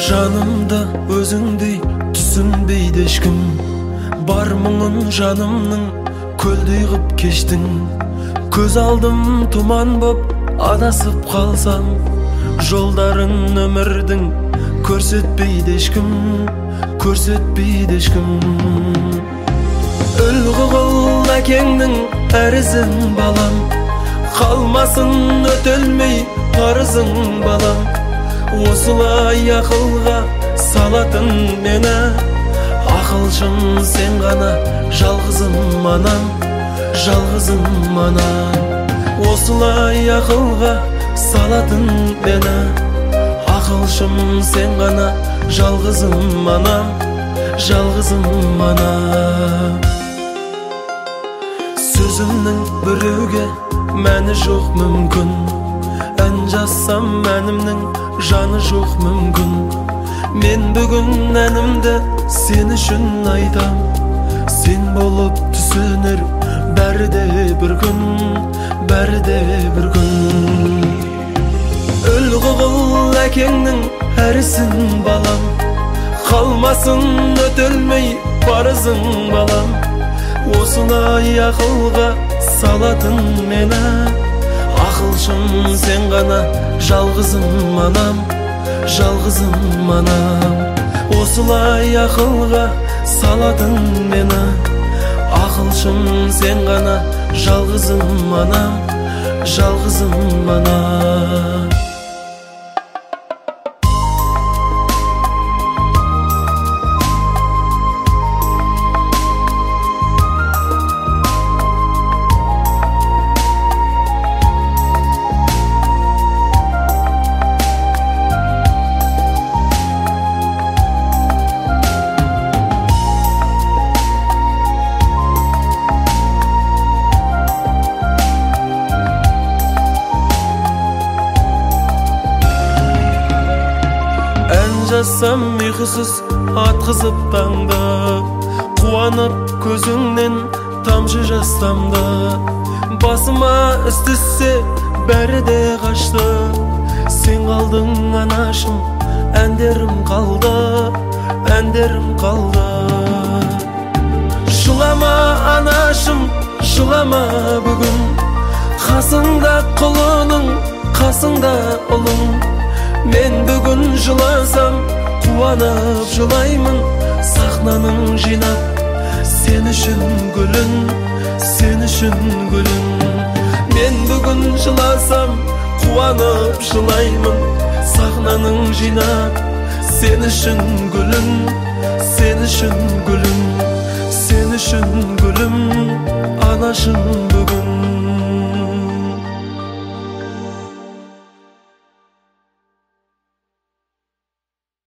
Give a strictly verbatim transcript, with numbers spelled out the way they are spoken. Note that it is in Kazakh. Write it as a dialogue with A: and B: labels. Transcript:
A: Жанымда өзіңдей түсінбейді ешкім. Бар мұңын жанымның көлдей қып кештің. Көз алдым тұман боп адасып қалсам, жолдарын өмірдің көрсетпейді ешкім, көрсетпейді ешкім. Үлгі қыл әкеңнің әрізін балам, қалмасын өтелмей парызың балам. Осылай ақылға салатын мені, ақылшым сен ғана, жалғызым анам, жалғызым анам. Осылай ақылға салатын мені, ақылшым сен ғана, жалғызым анам, жалғызым анам. Сөзімнің біреуге мәні жоқ мүмкін, ән жазсам әнімнің жаны жоқ мүмкін. Мен бүгін әнімді сен үшін айтам, сен болып түсінер бәрі де бір күн, бәрі де бір күн. Үлгі қыл әкеңнің әрісін балам, қалмасын өтелмей парызың балам. Осылай ақылға салатын мені, ақылшым сен ғана, жалғызым анам, жалғызым анам. Осылай ақылға салатын мені, ақылшым сен ғана, жалғызым анам, жалғызым анам. Жассам ұйқысыз атқызып таңды, қуанып көзіңнен тамшы жастамды. Басыма іс түссе бәрі де қашты, сен қалдың анашым, әндерім қалды, әндерім қалды. Жылама анашым, жылама бүгін, қасыңда құлының, қасыңда ұлың. Мен бүгін жыласам, қуанып жылаймын, сахнаның жинап, сен үшін гүлін, сен үшін гүлін. Мен бүгін жыласам, қуанып жылаймын, сахнаның жинап, сен үшін гүлін, сен үшін гүлін, сен үшін гүлім, анашым.